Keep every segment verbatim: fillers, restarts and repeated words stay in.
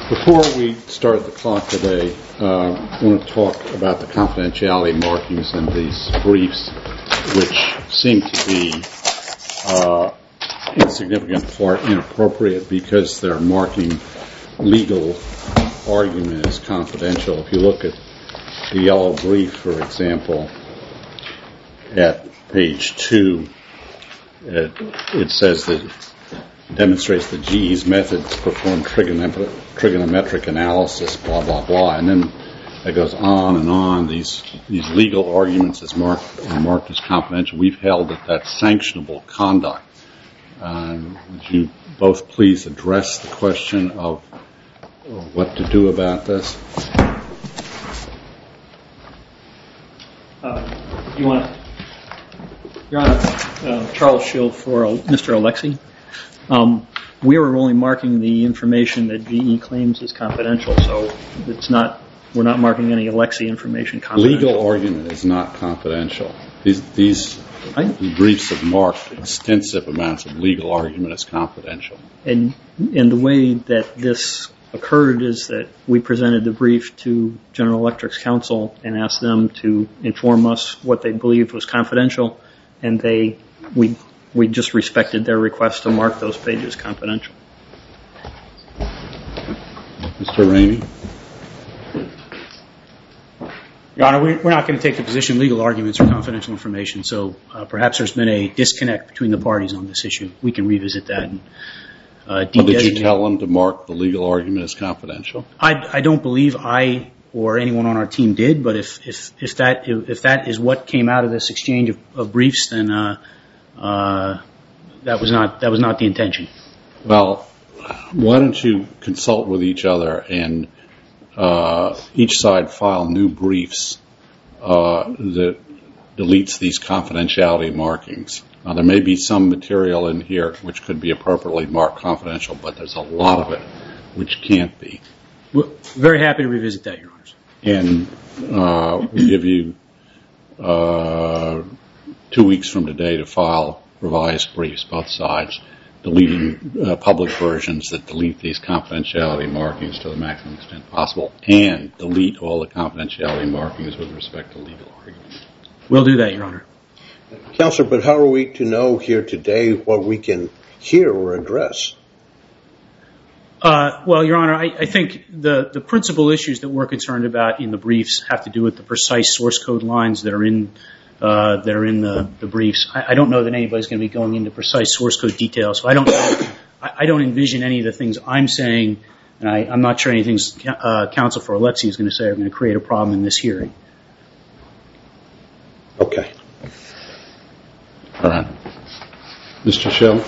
Before we start the clock today, uh, I want to talk about the confidentiality markings in these briefs, which seem to be uh, in significant part inappropriate because they're marking legal argument as confidential. If you look at the yellow brief, for example, at page two, it, it says that demonstrates that G E's methods perform trigonometric, trigonometric analysis, blah, blah, blah. And then it goes on and on. These these legal arguments as marked, are marked as confidential. We've held that that's sanctionable conduct. Uh, would you both please address the question of what to do about this? Uh, you want to, Your Honor, uh, Charles Schill for Mister Alexi. Um, we were only marking the information that G E claims is confidential, so it's not. We're not marking any Alexi information confidential. Legal argument is not confidential. These these I, briefs have marked extensive amounts of legal argument as confidential. And and the way that this occurred is that we presented the brief to General Electric's counsel and asked them to inform us what they believed was confidential, and they we. We just respected their request to mark those pages confidential. Mister Rainey? Your Honor, we're not going to take the position legal arguments are confidential information, so uh, perhaps there's been a disconnect between the parties on this issue. We can revisit that. And, uh, well, did you tell them to mark the legal argument as confidential? I, I don't believe I or anyone on our team did, but if, if, if, that, if that is what came out of this exchange of, of briefs, then uh, Uh, that was not that was not the intention. Well, why don't you consult with each other and uh, each side file new briefs uh, that deletes these confidentiality markings. Now, there may be some material in here which could be appropriately marked confidential, but there's a lot of it which can't be. We're very happy to revisit that, Your Honors. And uh, we'll give you uh, two weeks from today to file revised briefs, both sides, deleting uh, public versions that delete these confidentiality markings to the maximum extent possible, and delete all the confidentiality markings with respect to legal arguments. We'll do that, Your Honor. Counselor, but how are we to know here today what we can hear or address? Uh, well, Your Honor, I, I think the, the principal issues that we're concerned about in the briefs have to do with the precise source code lines that are in Uh, that are in the, the briefs. I, I don't know that anybody's going to be going into precise source code details, so I don't I, I don't envision any of the things I'm saying, and I, I'm not sure anything uh, counsel for Alexi is going to say are going to create a problem in this hearing. Okay. All right. Mister Schill?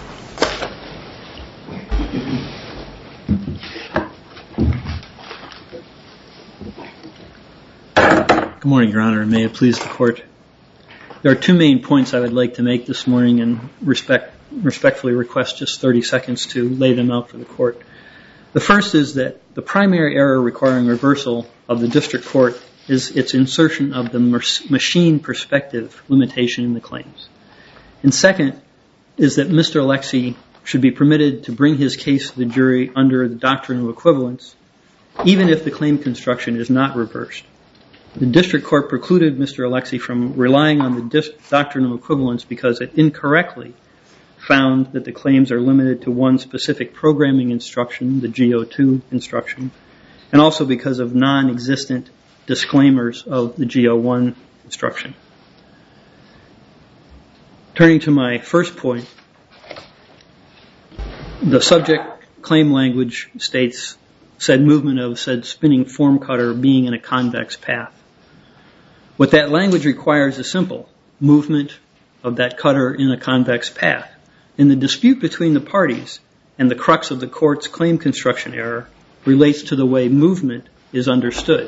Good morning, Your Honor, and may it please the Court. There are two main points I would like to make this morning and respect, respectfully request just thirty seconds to lay them out for the Court. The first is that the primary error requiring reversal of the district court is its insertion of the machine perspective limitation in the claims. And second is that Mister Alexi should be permitted to bring his case to the jury under the doctrine of equivalence, even if the claim construction is not reversed. The district court precluded Mister Alexi from relying on the dis- doctrine of equivalence because it incorrectly found that the claims are limited to one specific programming instruction, the G O two instruction, and also because of non-existent disclaimers of the G O one instruction. Turning to my first point, the subject claim language states said movement of said spinning form cutter being in a convex path. What that language requires is simple, movement of that cutter in a convex path. And the dispute between the parties and the crux of the court's claim construction error relates to the way movement is understood.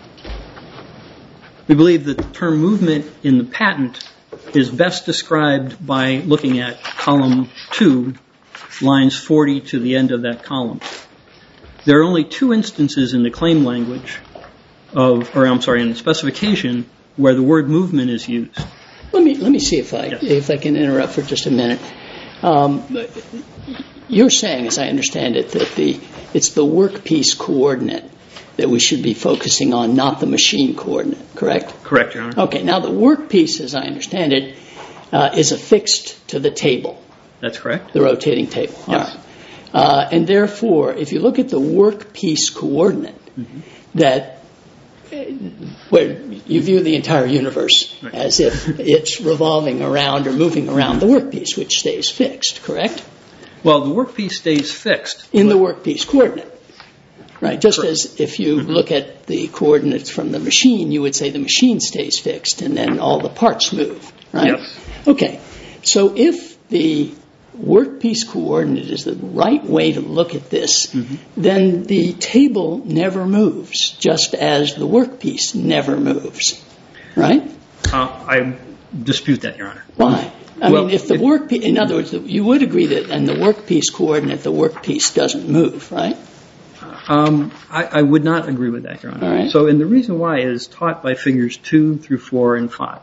We believe that the term movement in the patent is best described by looking at column two, lines forty to the end of that column. There are only two instances in the claim language of, or I'm sorry, in the specification where the word movement is used. Let me let me see if I Yes. if I can interrupt for just a minute. Um, you're saying, as I understand it, that the it's the workpiece coordinate that we should be focusing on, not the machine coordinate, correct? Correct, Your Honor. Okay, now the workpiece, as I understand it, uh, is affixed to the table. That's correct. The rotating table. Yes. All right. Uh, and therefore, if you look at the workpiece coordinate, mm-hmm. that uh, where you view the entire universe right. as if it's revolving around or moving around the workpiece, which stays fixed, correct? Well, the workpiece stays fixed. In the workpiece coordinate. Right, just correct. As if you mm-hmm. look at the coordinates from the machine, you would say the machine stays fixed and then all the parts move, right? Yes. Okay, so if the workpiece coordinate is the right way to look at this, mm-hmm. then the table never moves, just as the workpiece never moves, right? Uh, I dispute that, Your Honor. Why? I well, mean, if the workpiece, in other words, you would agree that in the workpiece coordinate, the workpiece doesn't move, right? Um, I, I would not agree with that, Your Honor. All right. So, and the reason why is taught by figures two through four and five.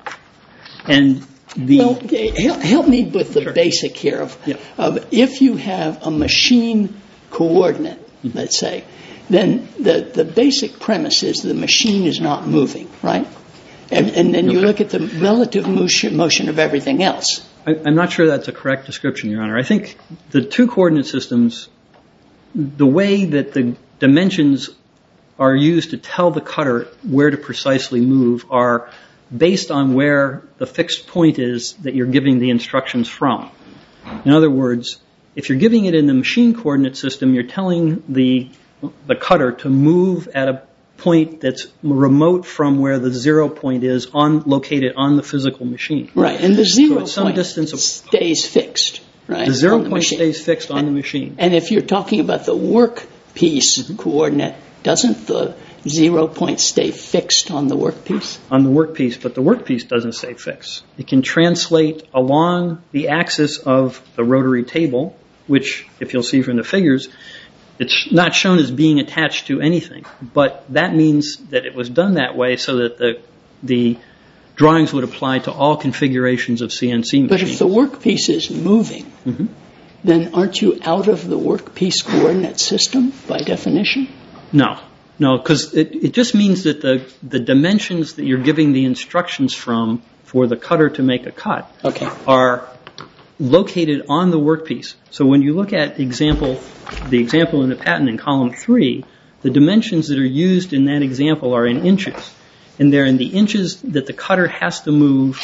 And the well, okay, help, help me with the sure. basic here of, yeah. of if you have a machine coordinate, mm-hmm. let's say, then the, the basic premise is the machine is not moving, right? And, and then you okay. look at the relative motion, motion of everything else. I, I'm not sure that's a correct description, Your Honor. I think the two coordinate systems, the way that the dimensions are used to tell the cutter where to precisely move are based on where the fixed point is that you're giving the instructions from. In other words, if you're giving it in the machine coordinate system, you're telling the the cutter to move at a point that's remote from where the zero point is on located on the physical machine. Right, and the zero so some point distance of, stays fixed. Right, the zero the point machine. stays fixed on and, the machine. And if you're talking about the workpiece mm-hmm. coordinate, doesn't the zero point stay fixed on the workpiece? On the workpiece, but the workpiece doesn't stay fixed. It can translate along the axis of the rotary table, which, if you'll see from the figures, it's not shown as being attached to anything. But that means that it was done that way so that the the drawings would apply to all configurations of C N C machines. But if the workpiece is moving, mm-hmm. then aren't you out of the workpiece coordinate system by definition? No. No, because it, it just means that the, the dimensions that you're giving the instructions from for the cutter to make a cut okay. are located on the workpiece. So when you look at example, the example in the patent in column three, the dimensions that are used in that example are in inches. And they're in the inches that the cutter has to move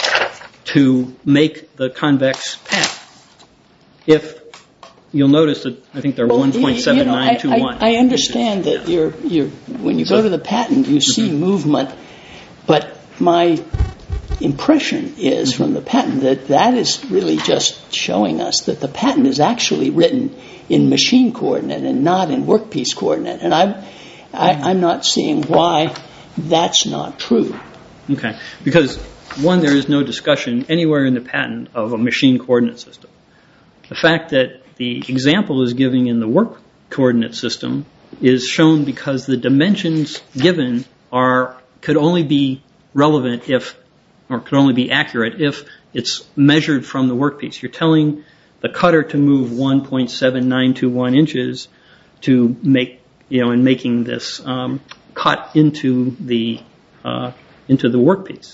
to make the convex path. If you'll notice that I think they're well, one point seven nine two one. You know, I, I, I understand that you're, you're, when you go to the patent, you see mm-hmm. movement, but my impression is mm-hmm. from the patent that that is really just showing us that the patent is actually written in machine coordinate and not in workpiece coordinate. And I'm, I, I'm not seeing why that's not true. Okay. Because, one, there is no discussion anywhere in the patent of a machine coordinate system. The fact that the example is given in the work coordinate system is shown because the dimensions given are could only be relevant if, or could only be accurate if it's measured from the workpiece. You're telling the cutter to move one point seven nine two one inches to make, you know, in making this um, cut into the uh, into the workpiece.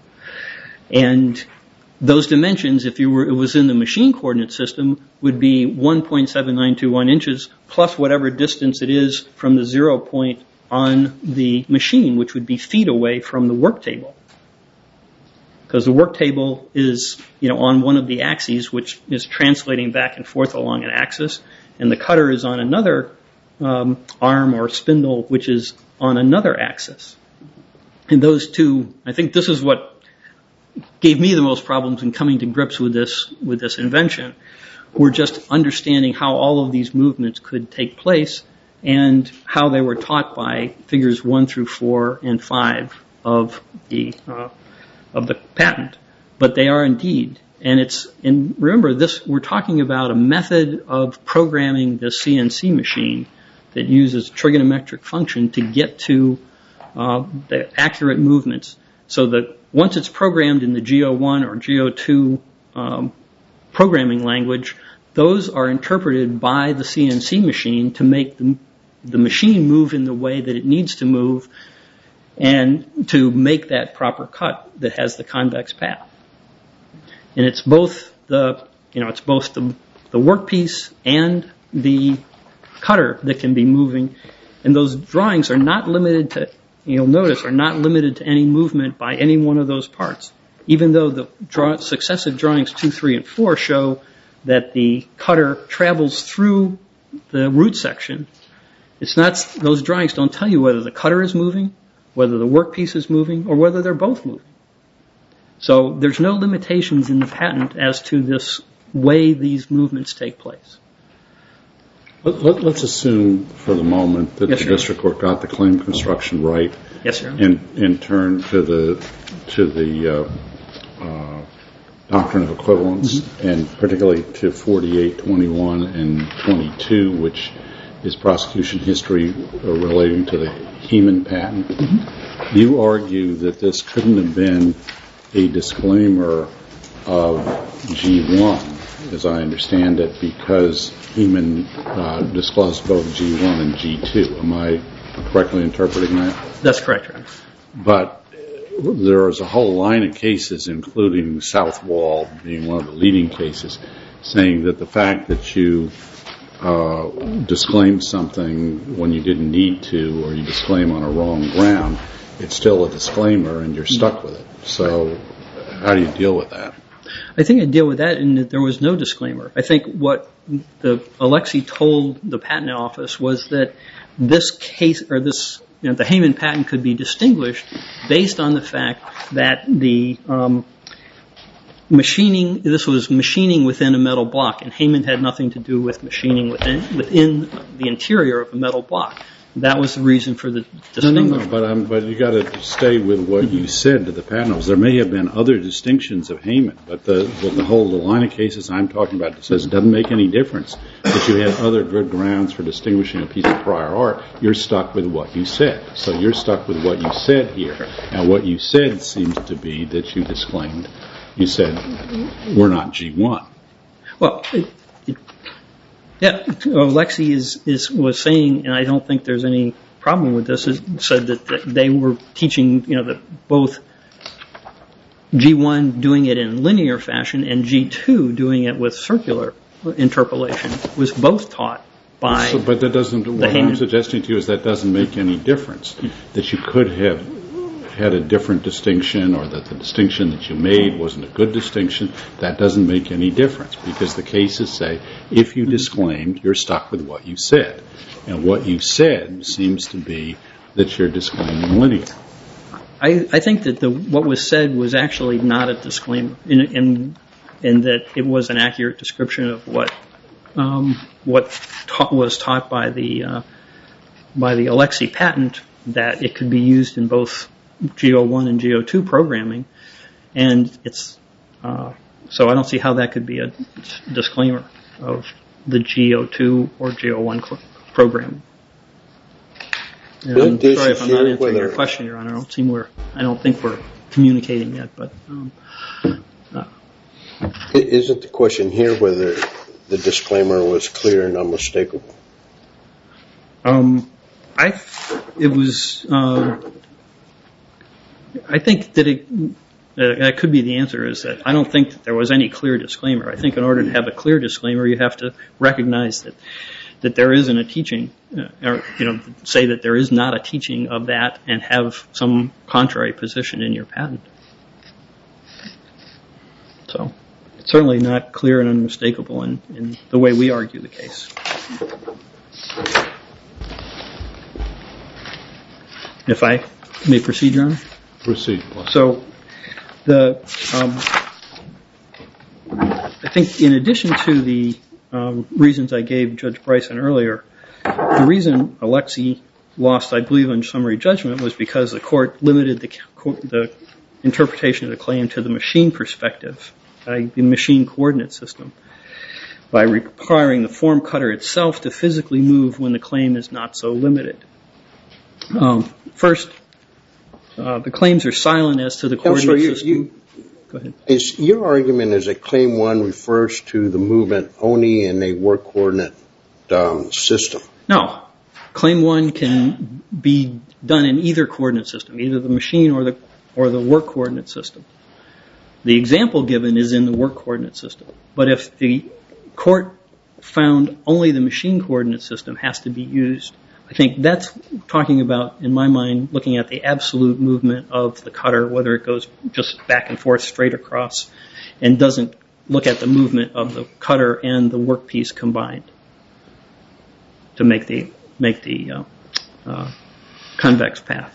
And those dimensions, if you were, it was in the machine coordinate system, would be one point seven nine two one inches plus whatever distance it is from the zero point on the machine, which would be feet away from the work table. Because the work table is, you know, on one of the axes, which is translating back and forth along an axis, and the cutter is on another um, arm or spindle, which is on another axis. And those two, I think this is what gave me the most problems in coming to grips with this with this invention, were just understanding how all of these movements could take place and how they were taught by figures one through four and five of the uh, of the patent. But they are indeed, and it's and remember this, we're talking about a method of programming the C N C machine that uses trigonometric function to get to uh, the accurate movements. So that once it's programmed in the G O one or G O two um, programming language, those are interpreted by the C N C machine to make the, the machine move in the way that it needs to move and to make that proper cut that has the convex path. And it's both the, you know, it's both the, the workpiece and the cutter that can be moving. And those drawings are not limited to, you'll notice, are not limited to any movement by any one of those parts. Even though the draw, successive drawings two, three, and four show that the cutter travels through the root section, it's not, those drawings don't tell you whether the cutter is moving, whether the workpiece is moving, or whether they're both moving. So there's no limitations in the patent as to this way these movements take place. Let, let, let's assume for the moment that Yes, the sir. district court got the claim construction right. Yes, sir. And, and turned to the to the uh, uh, doctrine of equivalence, mm-hmm. and particularly to forty-eight, twenty-one, and twenty-two, which is prosecution history relating to the Heman patent. Mm-hmm. You argue that this couldn't have been a disclaimer of G one, as I understand it, because Heman uh, disclosed both G one and G two. Am I correctly interpreting that? That's correct, Your Honor. But there is a whole line of cases, including Southwall being one of the leading cases, saying that the fact that you uh, disclaimed something when you didn't need to, or you disclaim on a wrong ground, it's still a disclaimer and you're stuck with it. So how do you deal with that? I think I deal with that in that there was no disclaimer. I think what the Alexi told the patent office was that this case, or this, you know, the Heman patent could be distinguished based on the fact that the um, machining, this was machining within a metal block, and Heman had nothing to do with machining within within the interior of a metal block. That was the reason for the distinction. No, no, no, but, um, but you got to stay with what you said to the patent office. There may have been other distinctions of Heman, but the, but the whole the line of cases I'm talking about says it doesn't make any difference. If you have other good grounds for distinguishing a piece of prior art, you're stuck with what you said. So you're stuck with what you said here. And what you said seems to be that you disclaimed. You said, we're not G one. Well, it, it, yeah, Alexi is, is, was saying, and I don't think there's any problem with this, is said that, that they were teaching, you know, that both G one doing it in linear fashion and G two doing it with circular interpolation was both taught by. So, but that doesn't, what I'm suggesting to you is that doesn't make any difference. That you could have had a different distinction, or that the distinction that you made wasn't a good distinction. That doesn't make any difference, because the cases say if you disclaimed, you're stuck with what you said. And what you said seems to be that you're disclaiming linear. I, I think that the, what was said was actually not a disclaimer, in, in, in that it was an accurate description of what um, what ta- was taught by the uh, by the Alexi patent, that it could be used in both G O one and G O two programming, and it's uh, so I don't see how that could be a disclaimer of the G O two or G O one cl- programming. And I'm sorry if I'm not answering your question, Your Honor. I don't seem we're I don't think we're communicating yet, but um, uh, isn't the question here whether the disclaimer was clear and unmistakable? Um, I it was. Uh, I think that it, uh, that could be the answer, is that I don't think that there was any clear disclaimer. I think in order to have a clear disclaimer, you have to recognize that that there isn't a teaching, uh, or, you know, say that there is not a teaching of that and have some contrary position in your patent. So it's certainly not clear and unmistakable in, in the way we argue the case. If I may proceed, Your Honor? Proceed. So, the um, I think in addition to the um, reasons I gave Judge Bryson earlier, the reason Alexi lost, I believe, on summary judgment was because the court limited the, the interpretation of the claim to the machine perspective, uh, the machine coordinate system, by requiring the form cutter itself to physically move when the claim is not so limited. Um, first, Uh, the claims are silent as to the coordinate you, system. You, Go ahead. Is your argument is that Claim one refers to the movement only in a work coordinate um, system? No. Claim one can be done in either coordinate system, either the machine or the or the work coordinate system. The example given is in the work coordinate system. But if the court found only the machine coordinate system has to be used, I think that's talking about, in my mind, looking at the absolute movement of the cutter, whether it goes just back and forth straight across, and doesn't look at the movement of the cutter and the workpiece combined to make the make the uh, uh, convex path.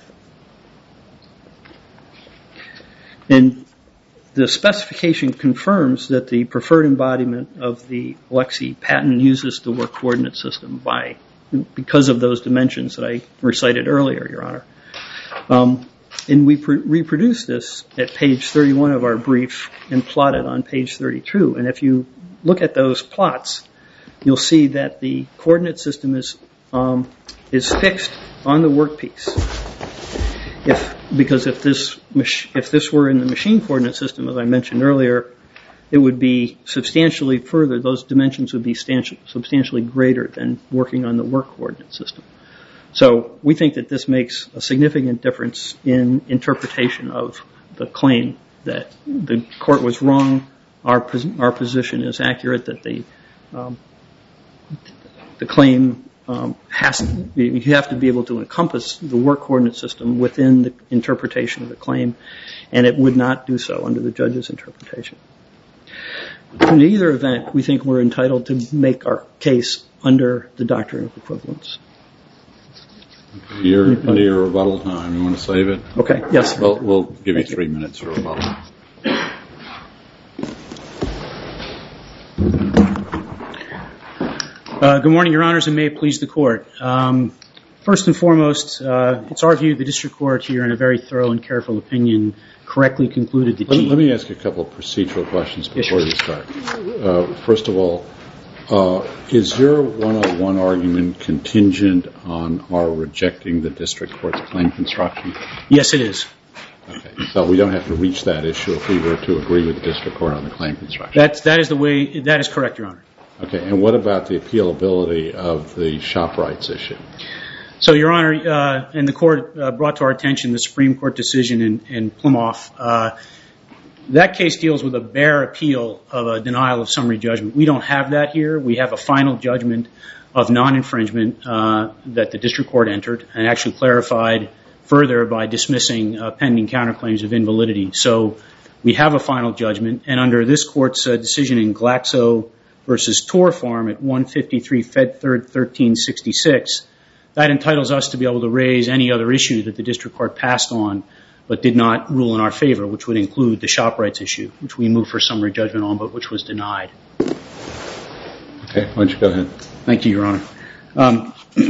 And the specification confirms that the preferred embodiment of the Alexi patent uses the work coordinate system by because of those dimensions that I recited earlier, Your Honor. Um, and we pr- reproduced this at page thirty-one of our brief and plotted on page thirty-two. And if you look at those plots, you'll see that the coordinate system is um, is fixed on the workpiece. If because if this mach- if this were in the machine coordinate system, as I mentioned earlier, it would be substantially further. Those dimensions would be substantially, substantially greater than working on the work coordinate system. So we think that this makes a significant difference in interpretation of the claim, that the court was wrong. Our pos- our position is accurate, that the um, the claim um, has to be, you have to be able to encompass the work coordinate system within the interpretation of the claim, and it would not do so under the judge's interpretation. In either event, we think we're entitled to make our case under the doctrine of equivalence. You're under your rebuttal time. You want to save it? Okay, yes. We'll, we'll give you three minutes for rebuttal. Uh, good morning, Your Honors, and may it please the Court. Um, first and foremost, uh, it's our view the district court here, in a very thorough and careful opinion, correctly concluded that Let, G- let me ask you a couple of procedural questions before you start. Uh, first of all, uh, is your one oh one argument contingent on our rejecting the district court's claim construction? Yes, it is. Okay, so we don't have to reach that issue if we were to agree with the district court on the claim construction. That's, that is the way, that is correct, Your Honor. Okay, and what about the appealability of the shop rights issue? So, Your Honor, uh, and the Court uh, brought to our attention the Supreme Court decision in, in Plymouth. Uh, that case deals with a bare appeal of a denial of summary judgment. We don't have that here. We have a final judgment of non-infringement uh, that the district court entered and actually clarified further by dismissing uh, pending counterclaims of invalidity. So we have a final judgment, and under this Court's uh, decision in Glaxo versus Tor Farm at one fifty-three Fed Third thirteen sixty-six, that entitles us to be able to raise any other issue that the district court passed on but did not rule in our favor, which would include the shop rights issue, which we moved for summary judgment on, but which was denied. Okay, why don't you go ahead. Thank you, Your Honor. Um,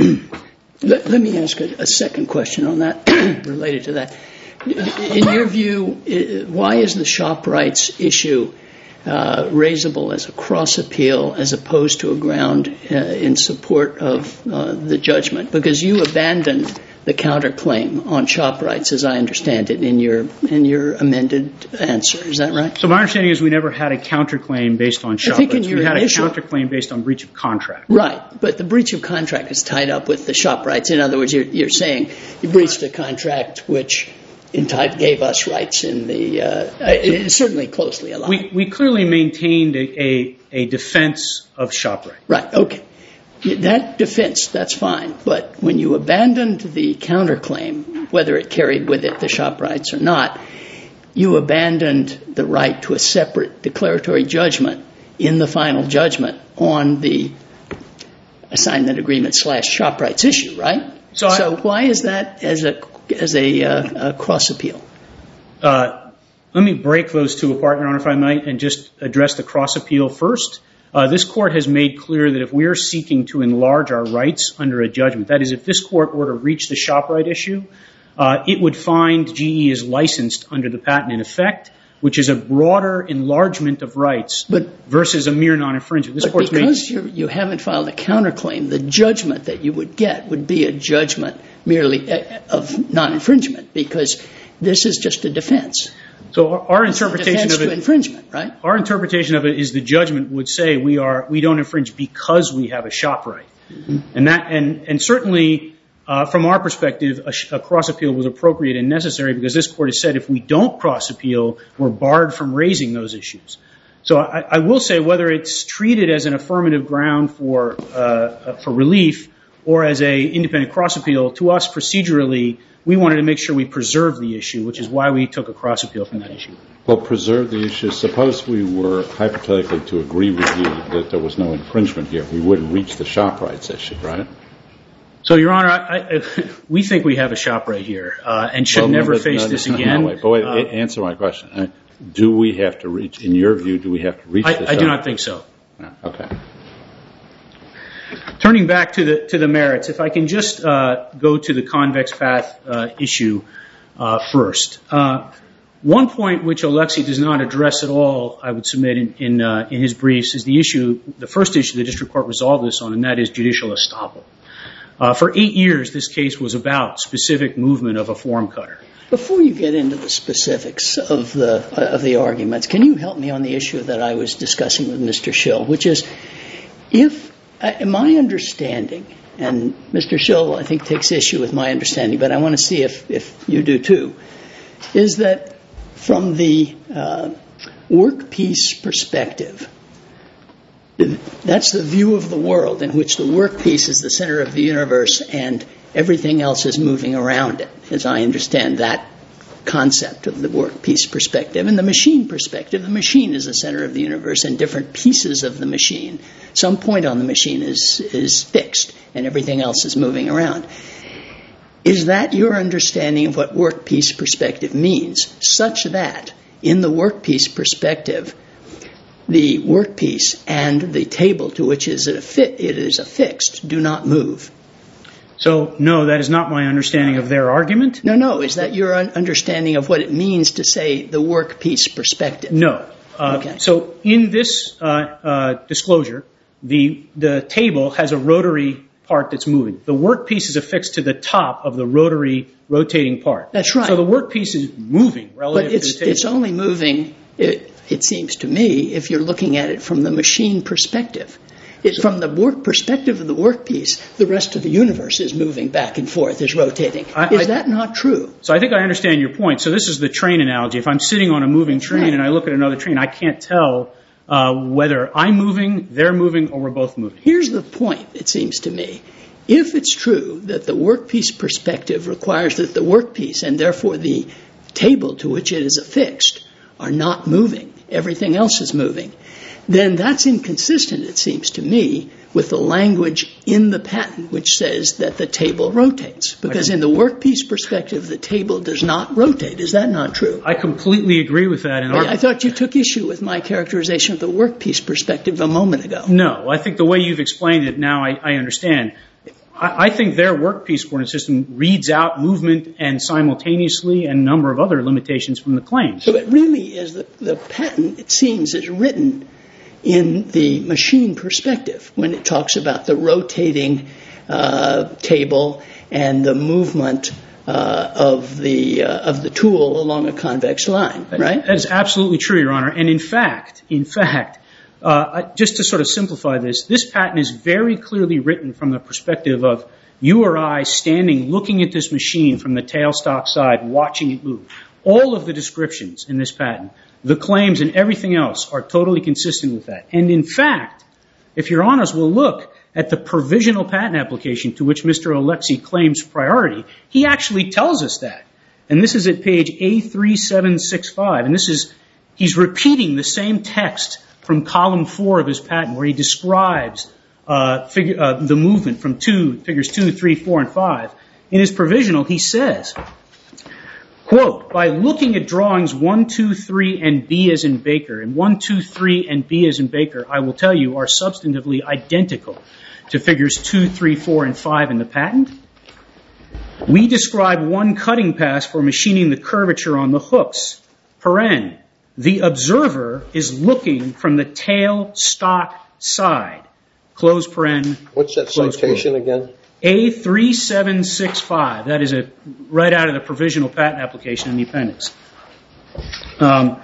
let, let me ask a, a second question on that, related to that. In your view, why is the shop rights issue Uh, raisable as a cross appeal as opposed to a ground uh, in support of uh, the judgment? Because you abandoned the counterclaim on shop rights, as I understand it, in your in your amended answer. Is that right? So my understanding is we never had a counterclaim based on shop I think rights. in your we had initial, a counterclaim based on breach of contract. Right, but the breach of contract is tied up with the shop rights. In other words, you're, you're saying you breached a contract which in type gave us rights in the, uh, it is certainly closely aligned. We, we clearly maintained a, a, a defense of shop right. Right, okay. That defense, that's fine. But when you abandoned the counterclaim, whether it carried with it the shop rights or not, you abandoned the right to a separate declaratory judgment in the final judgment on the assignment agreement slash shop rights issue, right? So, so I, why is that as a as a, uh, a cross appeal? Uh, let me break those two apart, Your Honor, if I might, and just address the cross appeal first. Uh, this court has made clear that if we are seeking to enlarge our rights under a judgment, that is, if this court were to reach the shop right issue, uh, it would find G E is licensed under the patent in effect, which is a broader enlargement of rights but, versus a mere non-infringement. This but court's because made, you haven't filed a counterclaim, the judgment that you would get would be a judgment merely of non-infringement, because this is just a defense. So our, our interpretation defense of it, to infringement, right? Our interpretation of it is the judgment would say we are we don't infringe because we have a shop right, mm-hmm. and that and and certainly. Uh, from our perspective, a, sh- a cross-appeal was appropriate and necessary because this court has said if we don't cross-appeal, we're barred from raising those issues. So I, I will say whether it's treated as an affirmative ground for uh, for relief or as a independent cross-appeal, to us procedurally, we wanted to make sure we preserve the issue, which is why we took a cross-appeal from that issue. Well, preserve the issue. Suppose we were hypothetically to agree with you that there was no infringement here. We wouldn't reach the shop rights issue, right? So, Your Honor, I, I, we think we have a shop right here uh, and should well, never no, face no, this no, again. No, wait, but wait, uh, answer my question. Uh, do we have to reach, in your view, do we have to reach I, the I shop? do not think so. No, okay. Turning back to the to the merits, if I can just uh, go to the convex path uh, issue uh, first. Uh, one point which Alexei does not address at all, I would submit in in, uh, in his briefs, is the issue, the first issue the district court resolved this on, and that is judicial estoppel. Uh, for eight years, this case was about specific movement of a form cutter. Before you get into the specifics of the uh, of the arguments, can you help me on the issue that I was discussing with Mister Schill, which is, if uh, my understanding, and Mister Schill I think takes issue with my understanding, but I want to see if, if you do too, is that from the uh, workpiece perspective, that's the view of the world in which the workpiece is the center of the universe and everything else is moving around it, as I understand that concept of the workpiece perspective. And the machine perspective, the machine is the center of the universe and different pieces of the machine. Some point on the machine is, is fixed and everything else is moving around. Is that your understanding of what workpiece perspective means, such that in the workpiece perspective, the workpiece and the table to which it is affixed do not move? So, no, that is not my understanding of their argument. No, no. Is that your understanding of what it means to say the workpiece perspective? No. Uh, okay. So, in this uh, uh, disclosure, the the table has a rotary part that's moving. The workpiece is affixed to the top of the rotary rotating part. That's right. So the workpiece is moving relative but it's, to the table. It's only moving, it, it seems to me, if you're looking at it from the machine perspective. It, from the work perspective of the workpiece, the rest of the universe is moving back and forth, is rotating. I, is I, that not true? So I think I understand your point. So this is the train analogy. If I'm sitting on a moving train right. and I look at another train, I can't tell uh, whether I'm moving, they're moving, or we're both moving. Here's the point, it seems to me. If it's true that the workpiece perspective requires that the workpiece, and therefore the table to which it is affixed, are not moving, everything else is moving, then that's inconsistent, it seems to me, with the language in the patent which says that the table rotates. Because in the workpiece perspective, the table does not rotate. Is that not true? I completely agree with that. In I, our I thought you took issue with my characterization of the workpiece perspective a moment ago. No, I think the way you've explained it now, I, I understand. I, I think their workpiece coordinate system reads out movement and simultaneously and a number of other limitations from the claims. So it really is the, the patent, it seems, is written in the machine perspective when it talks about the rotating uh, table and the movement uh, of the uh, of the tool along a convex line, right? That is absolutely true, Your Honor. And in fact, in fact, uh, just to sort of simplify this, this patent is very clearly written from the perspective of you or I standing looking at this machine from the tailstock side, watching it move. All of the descriptions in this patent, the claims and everything else are totally consistent with that. And in fact, if Your Honors will look at the provisional patent application to which Mister Alexei claims priority, he actually tells us that. And this is at page A three seven six five. And this is, he's repeating the same text from column four of his patent where he describes uh, figure, uh, the movement from two, figures two, three, four, and five. In his provisional, he says, quote, by looking at drawings one, two, three, and B as in Baker, and one, two, three, and B as in Baker, I will tell you, are substantively identical to figures two, three, four, and five in the patent. We describe one cutting pass for machining the curvature on the hooks. Paren, the observer is looking from the tail stock side. Close paren. What's that citation again? A three seven six five. That is a right out of the provisional patent application in the appendix. Um,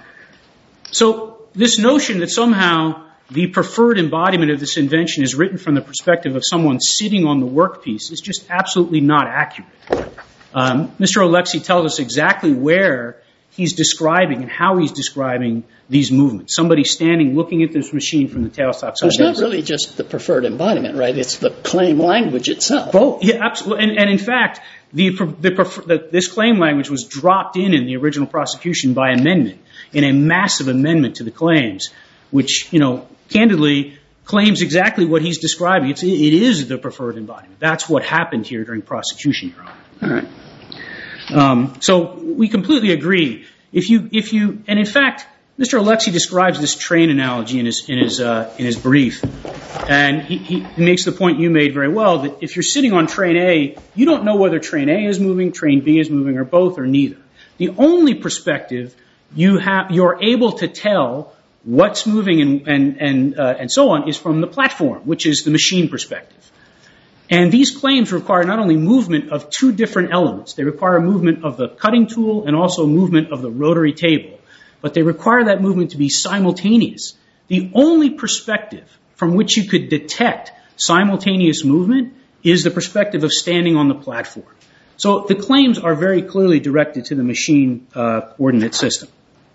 so this notion that somehow the preferred embodiment of this invention is written from the perspective of someone sitting on the workpiece is just absolutely not accurate. Um, Mister Alexi tells us exactly where he's describing and how he's describing these movements. Somebody standing looking at this machine from the tailstock side. So it's not really just the preferred embodiment, right? It's the claim language itself. Oh, yeah, absolutely. And, and in fact, the, the, the, this claim language was dropped in in the original prosecution by amendment, in a massive amendment to the claims, which, you know, candidly claims exactly what he's describing. It's, it is the preferred embodiment. That's what happened here during prosecution, Your Honor. All right. Um, so we completely agree. If you, if you, and in fact, Mister Alexi describes this train analogy in his in his uh, in his brief, and he, he makes the point you made very well that if you're sitting on train A, you don't know whether train A is moving, train B is moving, or both, or neither. The only perspective you have, you're able to tell what's moving and and and uh, and so on is from the platform, which is the machine perspective. And these claims require not only movement of two different elements, they require movement of the cutting tool and also movement of the rotary table, but they require that movement to be simultaneous. The only perspective from which you could detect simultaneous movement is the perspective of standing on the platform. So the claims are very clearly directed to the machine uh, coordinate system.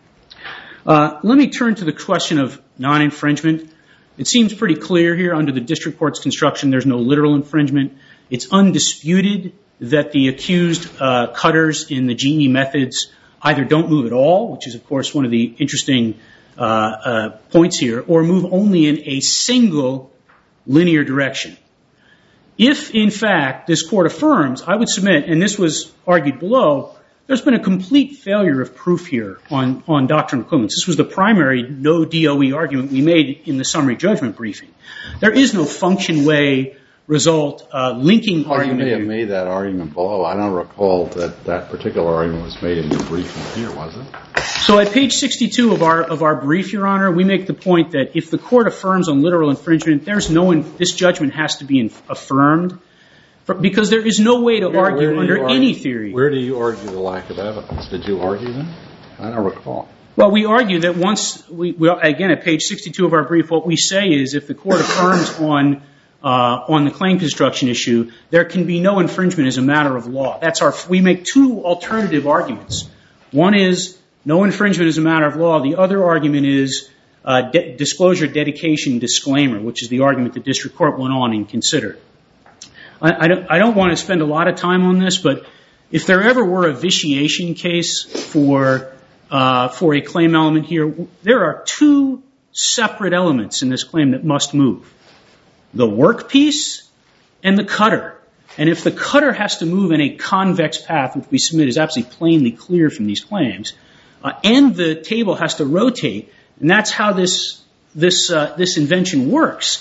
Uh, let me turn to the question of non-infringement. It seems pretty clear here under the district court's construction there's no literal infringement. It's undisputed that the accused uh, cutters in the G E methods either don't move at all, which is, of course, one of the interesting uh, uh, points here, or move only in a single linear direction. If, in fact, this court affirms, I would submit, and this was argued below, there's been a complete failure of proof here on, on doctrine of equivalence. This was the primary no D O E argument we made in the summary judgment briefing. There is no function way result uh, linking well, argument. You may have here. made that argument below. I don't recall that that particular argument was made in the briefing here, was it? So at page sixty-two of our of our brief, Your Honor, we make the point that if the court affirms on literal infringement, there's no in, this judgment has to be in, affirmed. Because there is no way to where, argue where under argue, any theory. Where do you argue the lack of evidence? Did you argue that? I don't recall. Well, we argue that once, we, we again, at page sixty-two of our brief, what we say is if the court affirms on uh, on the claim construction issue, there can be no infringement as a matter of law. That's our. We make two alternative arguments. One is no infringement as a matter of law. The other argument is uh, de- disclosure, dedication, disclaimer, which is the argument the district court went on and considered. I, I, don't, I don't want to spend a lot of time on this, but if there ever were a vitiation case for uh, for a claim element here, there are two separate elements in this claim that must move: the workpiece and the cutter. And if the cutter has to move in a convex path, which we submit is absolutely plainly clear from these claims, uh, and the table has to rotate, and that's how this this uh, this invention works.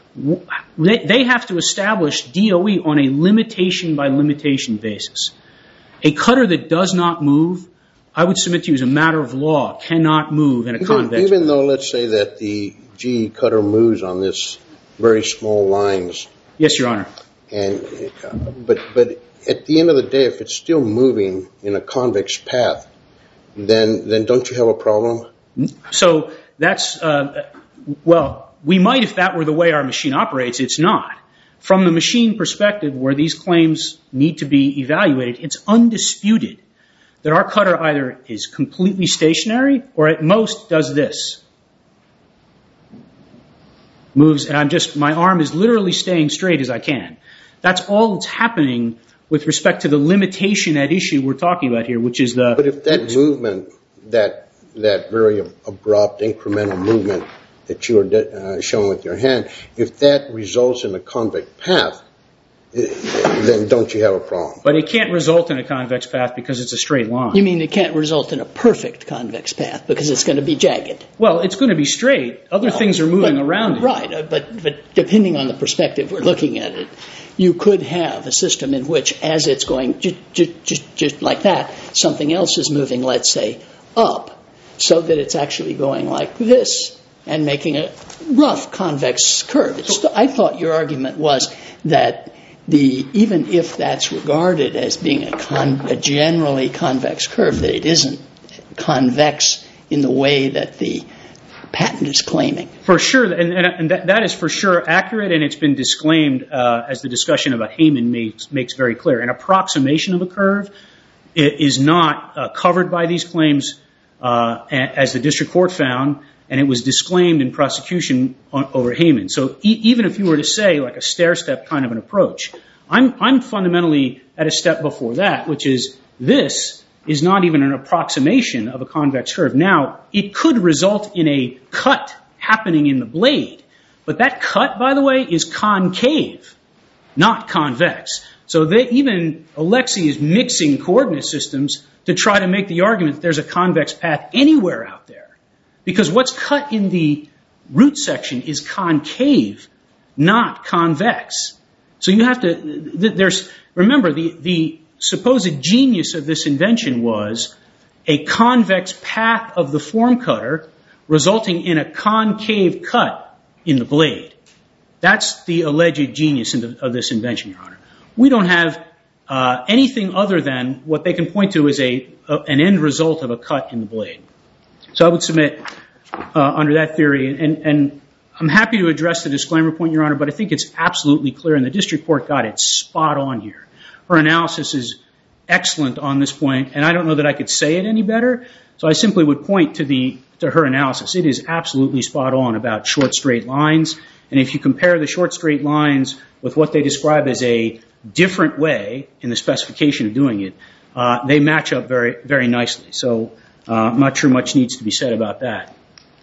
They have to establish D O E on a limitation by limitation basis. A cutter that does not move, I would submit to you as a matter of law, cannot move in a even, convex. Even though, let's say that the G E cutter moves on this very small lines. Yes, Your Honor. And uh, but but at the end of the day, if it's still moving in a convex path, then then don't you have a problem? So that's uh, well. We might if that were the way our machine operates. It's not. From the machine perspective where these claims need to be evaluated, it's undisputed that our cutter either is completely stationary or at most does this. Moves, and I'm just, my arm is literally staying straight as I can. That's all that's happening with respect to the limitation at issue we're talking about here, which is the... But if that movement, that that very abrupt incremental movement that you are uh, showing with your hand, if that results in a convex path, then don't you have a problem? But it can't result in a convex path because it's a straight line. You mean it can't result in a perfect convex path because it's going to be jagged? Well, it's going to be straight. Other well, things are moving but, around it. Right, uh, but, but depending on the perspective we're looking at it, you could have a system in which as it's going just, just, just, just like that, something else is moving, let's say, up, so that it's actually going like this and making a rough convex curve. It's, I thought your argument was that the even if that's regarded as being a, con, a generally convex curve, that it isn't convex in the way that the patent is claiming. For sure, and, and, and that, that is for sure accurate, and it's been disclaimed uh, as the discussion about Heyman makes, makes very clear. An approximation of a curve is not uh, covered by these claims, uh, as the district court found, and it was disclaimed in prosecution on, over Heyman. So e- even if you were to say like a stair-step kind of an approach, I'm, I'm fundamentally at a step before that, which is this is not even an approximation of a convex curve. Now, it could result in a cut happening in the blade, but that cut, by the way, is concave, not convex. So they, even Alexi is mixing coordinate systems to try to make the argument that there's a convex path anywhere out there. Because what's cut in the root section is concave, not convex. So you have to, there's, remember, the, the supposed genius of this invention was a convex path of the form cutter resulting in a concave cut in the blade. That's the alleged genius of this invention, Your Honor. We don't have uh, anything other than what they can point to as a, a an end result of a cut in the blade. So I would submit uh, under that theory, and, and I'm happy to address the disclaimer point, Your Honor, but I think it's absolutely clear, and the district court got it spot on here. Her analysis is excellent on this point, and I don't know that I could say it any better, so I simply would point to the to her analysis. It is absolutely spot on about short straight lines, and if you compare the short straight lines with what they describe as a different way in the specification of doing it, uh, they match up very, very nicely. So uh, I'm not sure much needs to be said about that.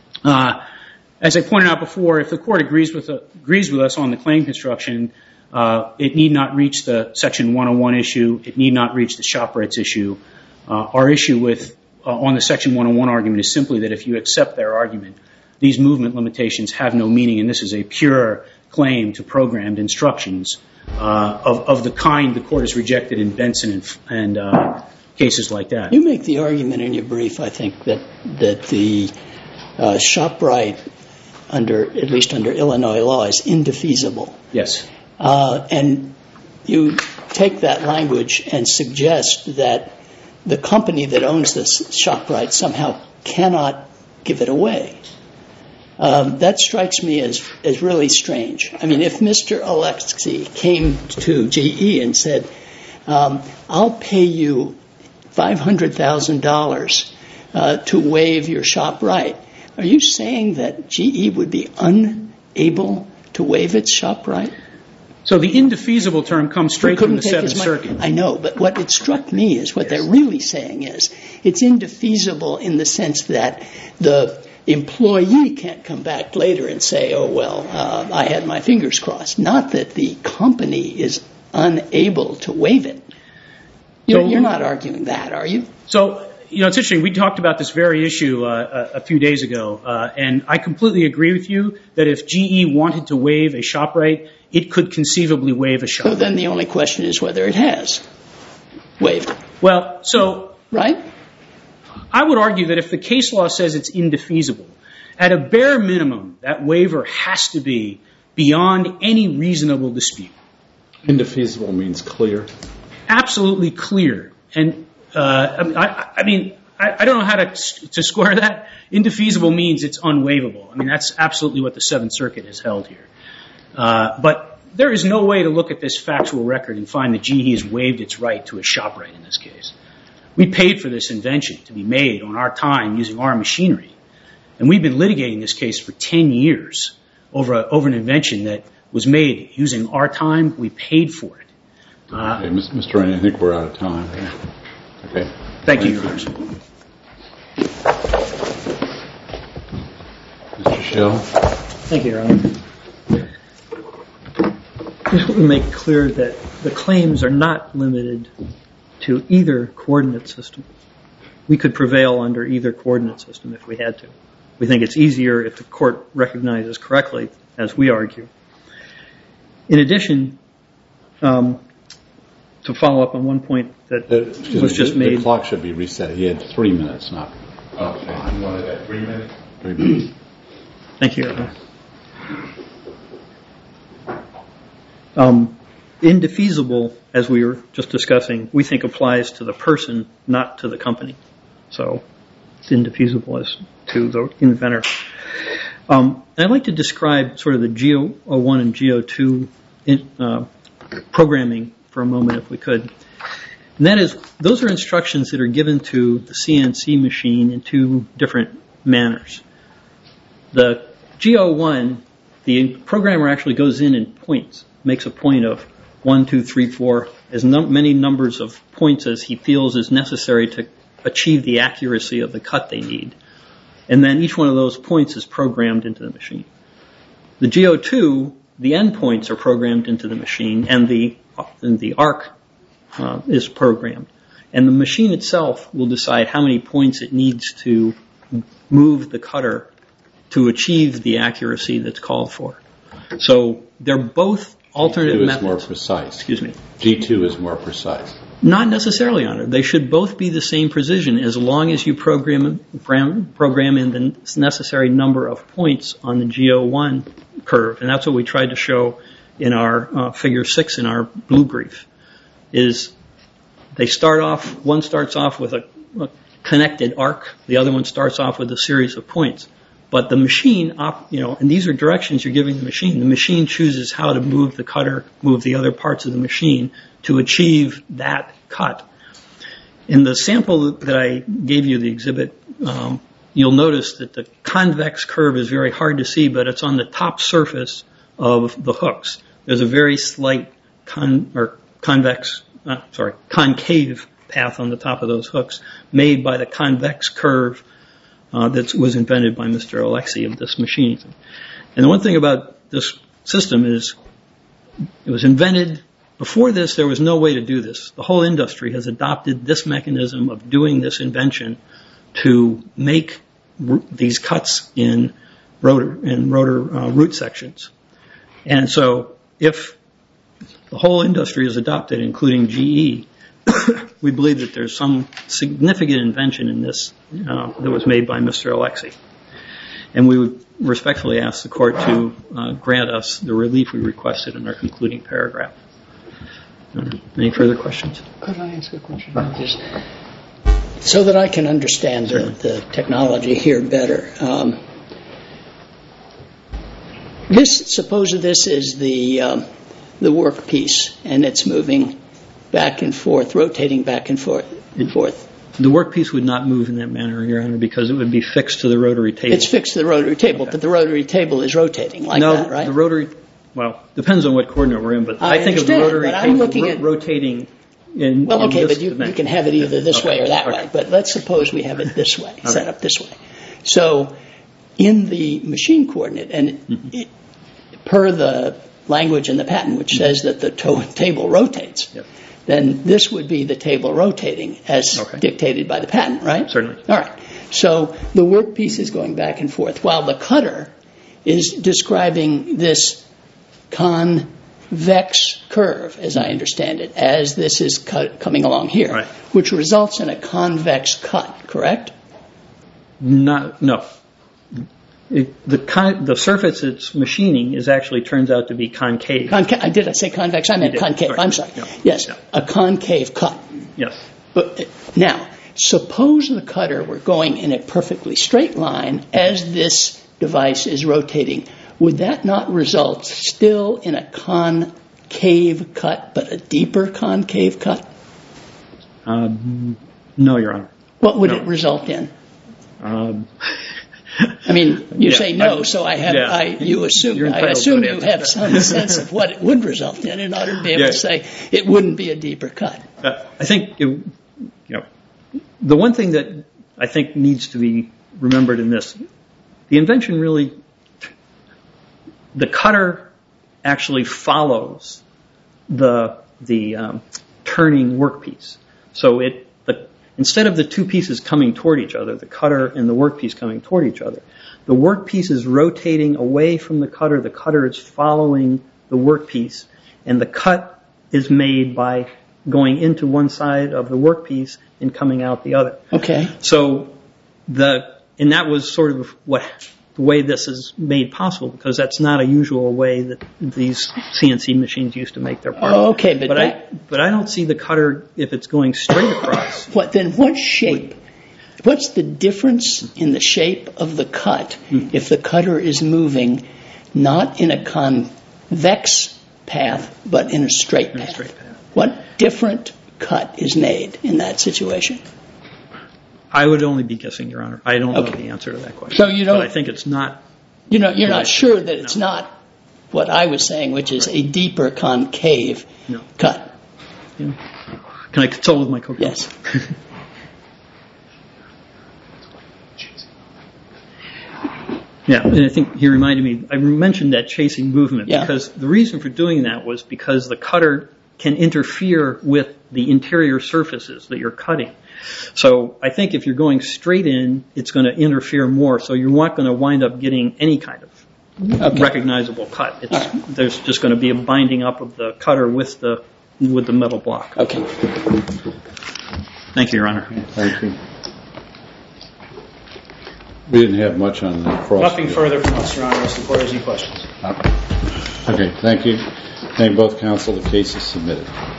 Uh, as I pointed out before, if the court agrees with, uh, agrees with us on the claim construction, uh, it need not reach the Section one oh one issue. It need not reach the shop rights issue. Uh, our issue with uh, on the Section one oh one argument is simply that if you accept their argument, these movement limitations have no meaning, and this is a pure claim to programmed instructions uh, of, of the kind the court has rejected in Benson and, and uh, cases like that. You make the argument in your brief, I think, that that the uh, shop right, under at least under Illinois law, is indefeasible. Yes. Uh, and you take that language and suggest that the company that owns this shop right somehow cannot give it away. Um, that strikes me as, as really strange. I mean, if Mister Alexi came to G E and said, um, I'll pay you five hundred thousand dollars uh, to waive your shop right, are you saying that G E would be unable to waive its shop right? So the indefeasible term comes straight from the Seventh Circuit. I know, but what it struck me is what yes. they're really saying is it's indefeasible in the sense that the employee can't come back later and say, oh, well, uh, I had my fingers crossed. Not that the company is unable to waive it. You're, so, you're not arguing that, are you? So, you know, it's interesting. We talked about this very issue uh, a, a few days ago, uh, and I completely agree with you that if G E wanted to waive a shop right, it could conceivably waive a shop right. So then the only question is whether it has waived it. Well, so... Right? I would argue that if the case law says it's indefeasible, at a bare minimum, that waiver has to be beyond any reasonable dispute. Indefeasible means clear? Absolutely clear. And, uh, I, I mean, I, I don't know how to, to square that. Indefeasible means it's unwaivable. I mean, that's absolutely what the Seventh Circuit has held here. Uh, but there is no way to look at this factual record and find that G E has waived its right to a shop right in this case. We paid for this invention to be made on our time using our machinery. And we've been litigating this case for ten years over, a, over an invention that was made using our time. We paid for it. Uh, okay, Mister Rainey, I think we're out of time. Okay. Thank, Thank you, Your Honor. Mister Schell. Thank you, Your Honor. I just want to make clear that the claims are not limited to either coordinate system. We could prevail under either coordinate system if we had to. We think it's easier if the court recognizes correctly, as we argue. In addition, um, to follow up on one point that the, was me, just the, made. The clock should be reset. He had three minutes, not Okay, five. You wanted that three minutes? Three minutes. Thank you, Your Honor. Um, indefeasible, as we were just discussing, we think applies to the person, not to the company. So it's indefeasible as to the inventor. Um, I'd like to describe sort of the G zero one and G zero two in, uh, programming for a moment, if we could. And that is, those are instructions that are given to the C N C machine in two different manners. The G zero one, the programmer actually goes in and points, makes a point of one, two, three, four, as num- many numbers of points as he feels is necessary to achieve the accuracy of the cut they need. And then each one of those points is programmed into the machine. The G zero two, the endpoints are programmed into the machine, and the and the arc uh, is programmed. And the machine itself will decide how many points it needs to move the cutter to achieve the accuracy that's called for. So they're both alternate G two methods. is more precise. Excuse me. G two is more precise. Not necessarily, Honor. They should both be the same precision as long as you program program in the necessary number of points on the G zero one curve. And that's what we tried to show in our uh, figure six in our blue brief. Is they start off, one starts off with a, a connected arc, the other one starts off with a series of points. But the machine, op, you know, and these are directions you're giving the machine. The machine chooses how to move the cutter, move the other parts of the machine to achieve that cut. In the sample that I gave you, the exhibit, um, you'll notice that the convex curve is very hard to see, but it's on the top surface of the hooks. There's a very slight con, or convex, uh, sorry, concave path on the top of those hooks made by the convex curve uh, that was invented by Mister Alexi of this machine. And the one thing about this system is it was invented. Before this, there was no way to do this. The whole industry has adopted this mechanism of doing this invention to make r- these cuts in rotor in rotor uh, root sections. And so, if the whole industry is adopted, including G E, we believe that there's some significant invention in this uh, that was made by Mister Alexi. And we would respectfully ask the court to uh, grant us the relief we requested in our concluding paragraph. Any further questions? Could I ask a question? Just so that I can understand the, the technology here better. Um, this, suppose this is the um, the workpiece, and it's moving back and forth, rotating back and forth. And forth. The workpiece would not move in that manner, Your Honor, because it would be fixed to the rotary table. It's fixed to the rotary table, okay. But the rotary table is rotating like no, that, right? No, the rotary. Well, depends on what coordinate we're in, but I, I think of the rotary but I'm looking ro- at, rotating in Well, okay, in this but you, dimension. you can have it either this okay. way or that okay. way. But let's suppose we have it this way, okay. set up this way. So in the machine coordinate, and mm-hmm. it, per the language in the patent, which mm-hmm. says that the to- table rotates, yep. then this would be the table rotating as okay. dictated by the patent, right? Certainly. All right. So the workpiece is going back and forth, while the cutter is describing this convex curve, as I understand it, as this is cut, coming along here, right. which results in a convex cut, correct? Not, no. It, the con, the surface it's machining is actually turns out to be concave. Conca- I did I say convex? I meant concave. Sorry. I'm sorry. Yeah. Yes, yeah. a concave cut. Yes. But now, suppose the cutter were going in a perfectly straight line as this device is rotating. Would that not result still in a concave cut, but a deeper concave cut? Um, no, Your Honor. What would no. it result in? Um, I mean, you yeah, say no, I'm, so I have. Yeah. I you assume. I assume you have some sense of what it would result in, in order to be able yeah. to say it wouldn't be a deeper cut. Uh, I think it, you know the one thing that I think needs to be remembered in this, the invention really, the cutter actually follows the the um, turning workpiece. So it the, instead of the two pieces coming toward each other, the cutter and the workpiece coming toward each other, the workpiece is rotating away from the cutter. The cutter is following the workpiece, and the cut is made by going into one side of the workpiece and coming out the other. Okay. So the and that was sort of what the way this is made possible, because that's not a usual way that these C N C machines used to make their parts. Oh, okay, but but that- I but I don't see the cutter if it's going straight across. What then? What shape? What's the difference in the shape of the cut if the cutter is moving not in a convex path but in a straight In a path? straight path. What different cut is made in that situation? I would only be guessing, Your Honor. I don't know Okay. the answer to that question. So you don't- But I think it's not. You know, you're not Right. sure that it's No. not what I was saying, which is a deeper concave No. cut. You know. Can I consult with my co-counsel? Yes. Yeah, and I think he reminded me, I mentioned that chasing movement Yeah. because the reason for doing that was because the cutter can interfere with the interior surfaces that you're cutting. So I think if you're going straight in, it's going to interfere more, so you're not going to wind up getting any kind of Okay. recognizable cut. It's, All right. There's just going to be a binding up of the cutter with the with the metal block. Okay. Thank you, Your Honor. Thank you. We didn't have much on the cross. Nothing further from us, Your Honor, unless the court has any questions. Okay, thank you. Thank both counsel. The case is submitted.